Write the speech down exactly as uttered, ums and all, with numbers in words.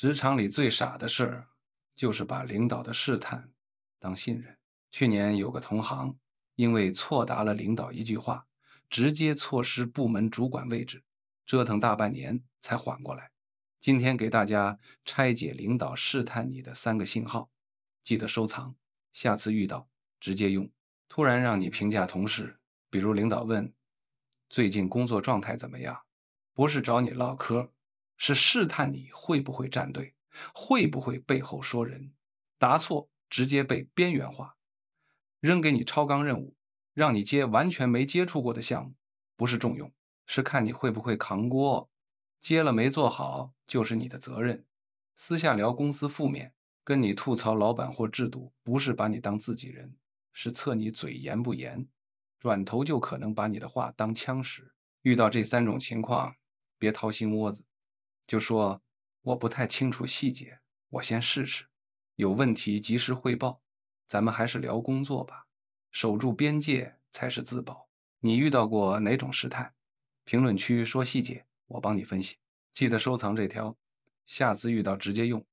职场里最傻的事儿，就是把领导的试探当信任。去年有个同行，因为错答了领导一句话，直接错失部门主管位置，折腾大半年才缓过来。今天给大家拆解领导试探你的三个信号，记得收藏，下次遇到直接用。突然让你评价同事，比如领导问最近工作状态怎么样，不是找你唠嗑，是试探你会不会站队，会不会背后说人。答错直接被边缘化，扔给你超纲任务，让你接完全没接触过的项目，不是重用，是看你会不会扛锅。接了没做好就是你的责任。私下聊公司负面，跟你吐槽老板或制度，不是把你当自己人，是测你嘴严不严。转头就可能把你的话当枪使。遇到这三种情况，别掏心窝子，就说我不太清楚细节，我先试试，有问题及时汇报，咱们还是聊工作吧，守住边界才是自保。你遇到过哪种试探？评论区说细节，我帮你分析。记得收藏这条，下次遇到直接用。